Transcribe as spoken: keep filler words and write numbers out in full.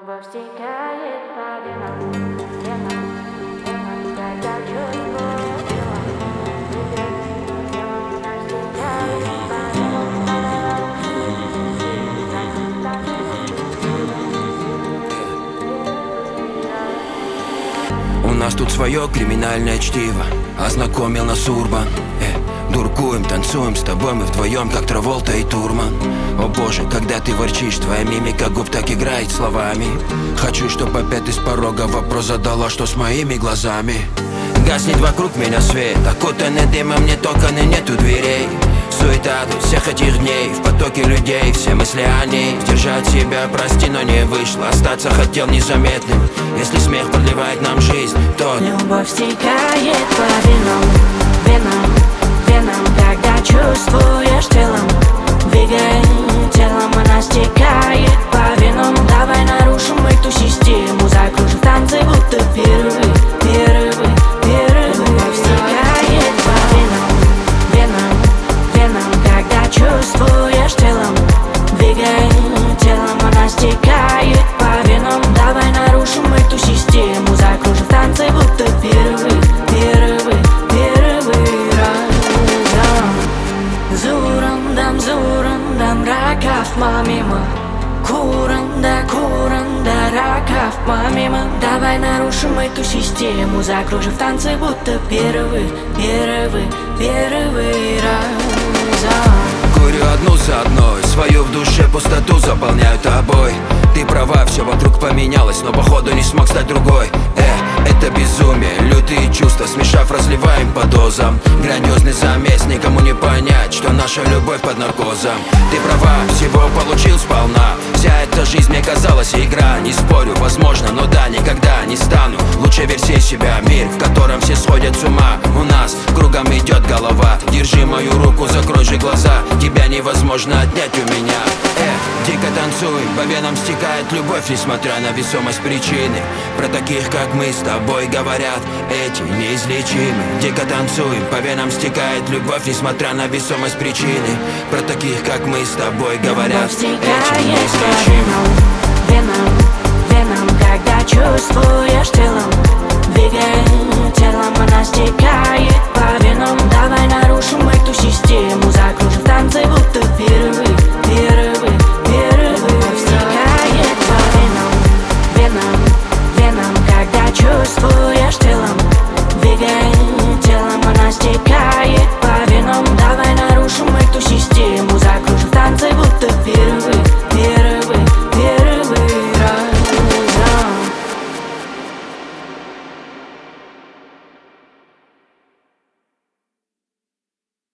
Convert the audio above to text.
Любовь стекает по венам, венам, венам, когда чувствую телом, телом, телом, она стекает по венам, У нас тут свое криминальное чтиво, ознакомил нас Урбан. э, Дуркуем, танцуем с тобой мы вдвоем, как Траволта и Турман. О боже, когда ты ворчишь, твоя мимика губ так играет словами. Хочу, чтоб опять из порога вопрос задала, что с моими глазами. Гаснет вокруг меня свет, окутанный дымом, нет окон и нету дверей. Суета тут всех этих дней, в потоке людей все мысли о ней. Сдержать себя, прости, но не вышло, остаться хотел незаметным. Если смех продлевает нам жизнь, то любовь стекает по венам, венам, венам, когда чувствуешь телом, двигай телом, она стекает по венам. Давай нарушим эту систему, закружим танцы, будто первый, первый, первый. Любовь стекает по венам, венам, венам, когда чувствуешь телом, двигай телом, она стекает по венам. Давай нарушим эту систему, закружим танцы, будто первый, первый, первый раз. Зурандам, зурандам, ракав мамима, куранда, куранда, ракав мамима. Давай нарушим эту систему, закружим танцы, будто первый, первый, первый раз. курю одну за одной, свою в душе пустоту заполняю тобой. Ты права, все вокруг поменялось, но походу не смог стать другой. Э, это безумие, лютые чувства, смешав, разливаем по дозам. Грандиозный замес, никому не понять, что наша любовь под наркозом. Ты права, всего получил сполна. Вся эта жизнь мне казалась игра. Не спорю, возможно, но да, никогда не стану лучшей версией себя. Мир, в котором все сходят с ума. У нас кругом идет голова. Держи мою руку, закрой же глаза. Тебя невозможно отнять у меня. Э, дико танцуем, по венам стекает любовь, несмотря на весомость причины. Про таких, как мы, с тобой говорят эти неизлечимы. Дико танцуем, по венам стекает любовь, несмотря на весомость причины. Про таких, как мы, с тобой говорят эти неизлечимы.